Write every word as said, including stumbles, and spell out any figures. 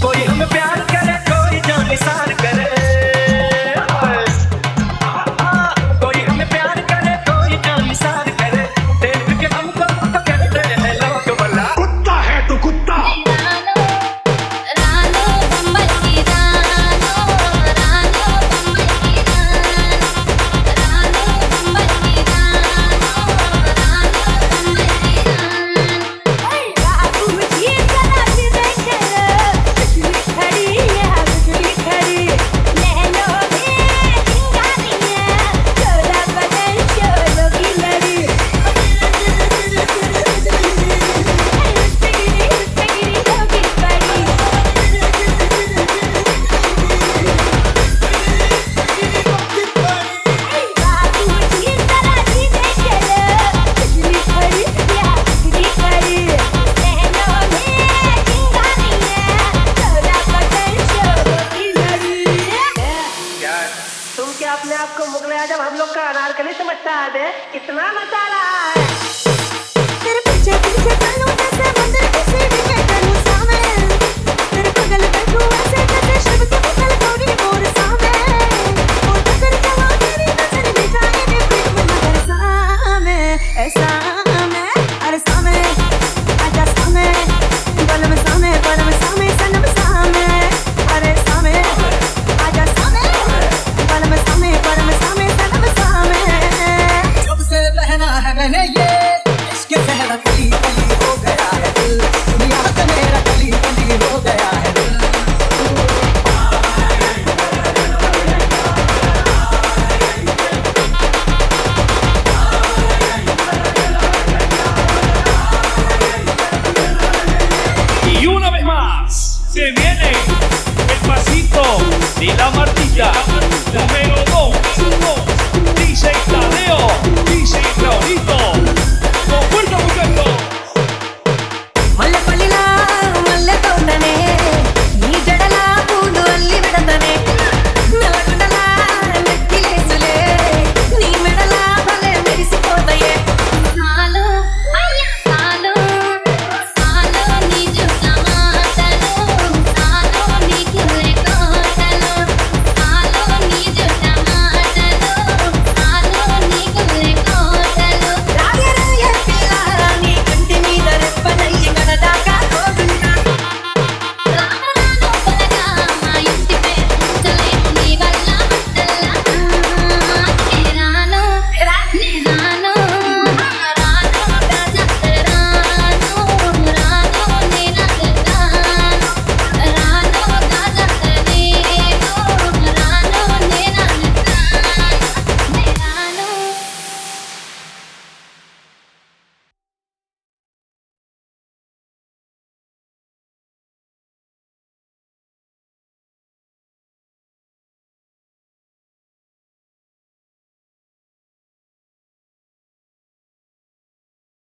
कोई हमें प्यार करे, कोई जान निसार करे। कोई हमें प्यार करे, कोई जान निसार करे। देख के हमको तो कहते हैं लोग भला कुत्ता है तू कुत्ता। तुम क्या अपने आप को मुगल आजम हम लोग का अनारकली समझता है? इतना मचा रहा है। तेरे पीछे पीछे चलूं जैसे मंदिर की सीढ़ी पे चलूं सामे। तेरे बगल बैठूं ऐसे जैसे शिव की मुगल गौरी मोर सामे। और नजर जहाँ तेरी नजर में जाए नी प्रेम नगर सामे। ऐसा मैं अरे सामे आजा सामे बलम सामे बलम सामे सनम सामे। अरे सामे आजा सामे बलम सामे बलम सामे सनम सामे। जब से पहना है मैंने ये इसके जहरा कली कली हो गया है दिल। दुनिया से मेरा कली कली हो गया है दिल। Y una vez más se viene el pasito de la Martita, número dos, D J Tadeo, D J Raulito.